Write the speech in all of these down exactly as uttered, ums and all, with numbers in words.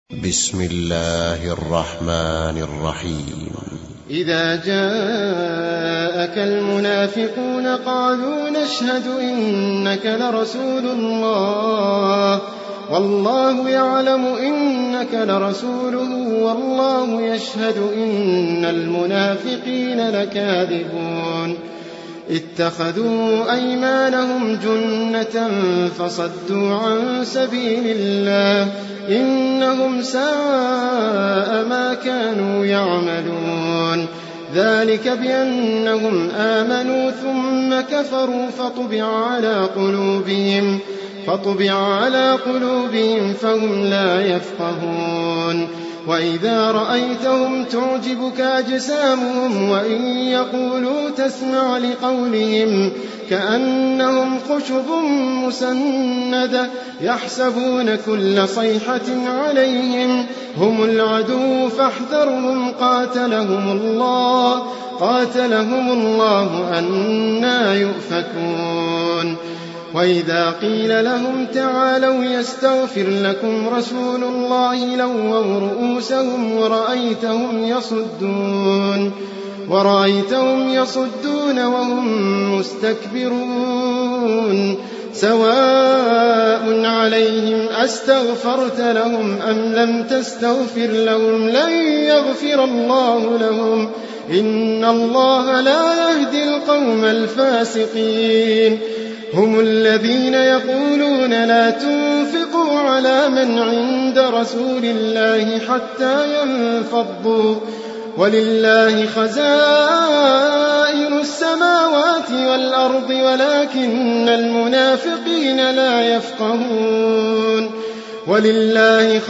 بسم الله الرحمن الرحيم. إذا جاءك المنافقون قالوا نشهد إنك لرسول الله والله يعلم إنك لرسوله والله يشهد إن المنافقين لكاذبون اتخذوا أيمانهم جنة فصدوا عن سبيل الله إنهم ساء ما كانوا يعملون ذلك بأنهم آمنوا ثم كفروا فطبع على قلوبهم فطبع على قلوبهم فهم لا يفقهون وإذا رأيتهم تعجبك أجسامهم وإن يقولوا تسمع لقولهم كأنهم خشب مسندة يحسبون كل صيحة عليهم هم العدو فاحذرهم قاتلهم الله قاتلهم الله أنى يؤفكون وإذا قيل لهم تعالوا يستغفر لكم رسول الله لووا رؤوسهم ورأيتهم يصدون ورأيتهم يصدون وهم مستكبرون سواء عليهم أستغفرت لهم أم لم تستغفر لهم لن يغفر الله لهم إن الله لا يهدي القوم الفاسقين هم الذين يقولون لا تنفقوا على من عند رسول الله حتى ينفضوا ولله خزائن السماوات والأرض ولكن المنافقين لا يفقهون ولله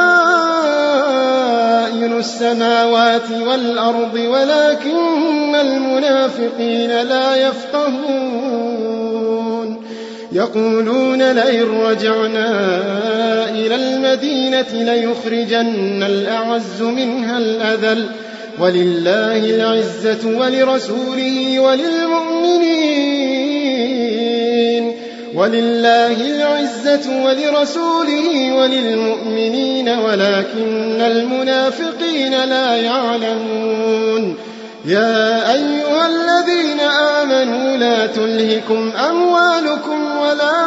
خزائن السماوات والأرض ولكن المنافقين لا يفقهون يقولون لئن رجعنا إلى المدينة ليخرجن الأعز منها الأذل ولله العزة ولرسوله وللمؤمنين ولله العزة ولرسوله وللمؤمنين ولكن المنافقين لا يعلمون يا أيها الذين آمنوا لا تلهكم أموالكم ولا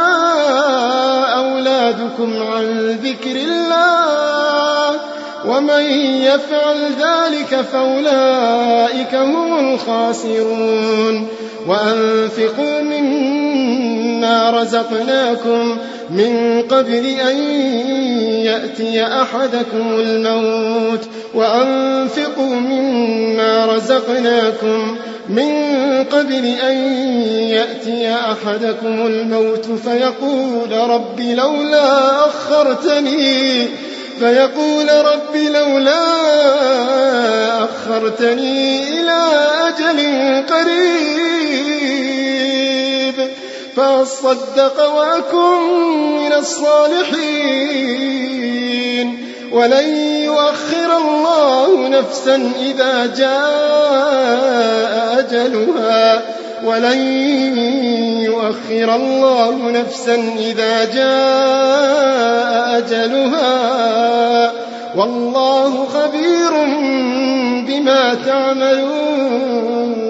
أولادكم عن ذكر الله ومن يفعل ذلك فأولئك هم الخاسرون وأنفقوا مما رزقناكم من قبل أن يأتي أحدكم الموت وأنفقوا مما رزقناكم من قبل أن يأتي أحدكم الموت فيقول رب لولا أخرتني فيقول رب لولا أخرتني إلى أجل قريب فأصدق وأكن من الصالحين ولن يؤخر الله نفسا إذا جاء أجلها ولن يؤخر الله نفسا إذا جاء أجلها والله خبير بما تعملون.